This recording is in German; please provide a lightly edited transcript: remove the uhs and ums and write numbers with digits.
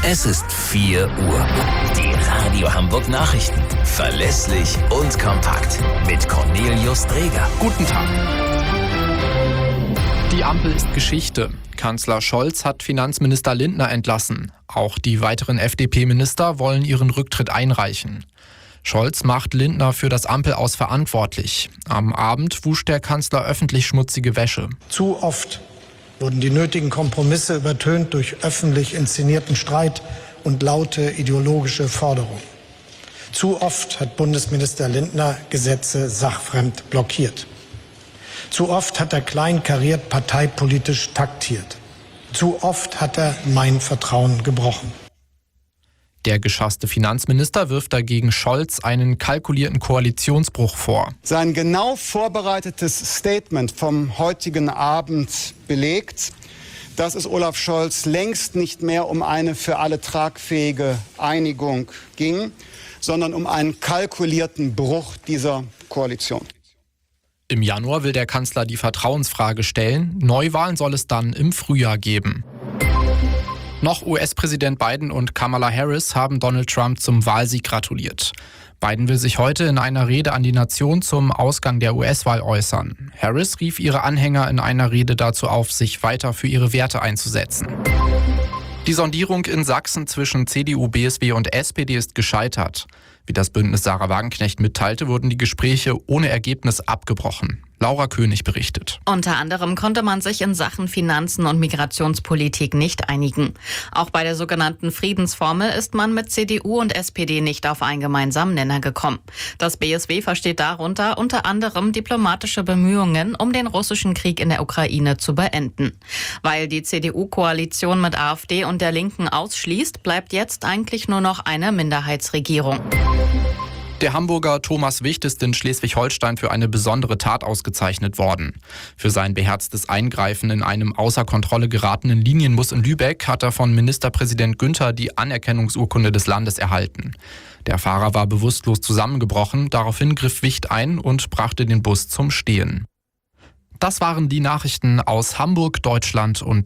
Es ist 4 Uhr. Die Radio Hamburg Nachrichten. Verlässlich und kompakt. Mit Cornelius Dreger. Guten Tag. Die Ampel ist Geschichte. Kanzler Scholz hat Finanzminister Lindner entlassen. Auch die weiteren FDP-Minister wollen ihren Rücktritt einreichen. Scholz macht Lindner für das Ampelaus verantwortlich. Am Abend wusch der Kanzler öffentlich schmutzige Wäsche. Zu oft wurden die nötigen Kompromisse übertönt durch öffentlich inszenierten Streit und laute ideologische Forderungen. Zu oft hat Bundesminister Lindner Gesetze sachfremd blockiert. Zu oft hat er kleinkariert parteipolitisch taktiert. Zu oft hat er mein Vertrauen gebrochen. Der geschasste Finanzminister wirft dagegen Scholz einen kalkulierten Koalitionsbruch vor. Sein genau vorbereitetes Statement vom heutigen Abend belegt, dass es Olaf Scholz längst nicht mehr um eine für alle tragfähige Einigung ging, sondern um einen kalkulierten Bruch dieser Koalition. Im Januar will der Kanzler die Vertrauensfrage stellen. Neuwahlen soll es dann im Frühjahr geben. Noch US-Präsident Biden und Kamala Harris haben Donald Trump zum Wahlsieg gratuliert. Biden will sich heute in einer Rede an die Nation zum Ausgang der US-Wahl äußern. Harris rief ihre Anhänger in einer Rede dazu auf, sich weiter für ihre Werte einzusetzen. Die Sondierung in Sachsen zwischen CDU, BSW und SPD ist gescheitert. Wie das Bündnis Sarah Wagenknecht mitteilte, wurden die Gespräche ohne Ergebnis abgebrochen. Laura König berichtet. Unter anderem konnte man sich in Sachen Finanzen und Migrationspolitik nicht einigen. Auch bei der sogenannten Friedensformel ist man mit CDU und SPD nicht auf einen gemeinsamen Nenner gekommen. Das BSW versteht darunter unter anderem diplomatische Bemühungen, um den russischen Krieg in der Ukraine zu beenden. Weil die CDU-Koalition mit AfD und der Linken ausschließt, bleibt jetzt eigentlich nur noch eine Minderheitsregierung. Der Hamburger Thomas Wicht ist in Schleswig-Holstein für eine besondere Tat ausgezeichnet worden. Für sein beherztes Eingreifen in einem außer Kontrolle geratenen Linienbus in Lübeck hat er von Ministerpräsident Günther die Anerkennungsurkunde des Landes erhalten. Der Fahrer war bewusstlos zusammengebrochen, daraufhin griff Wicht ein und brachte den Bus zum Stehen. Das waren die Nachrichten aus Hamburg, Deutschland und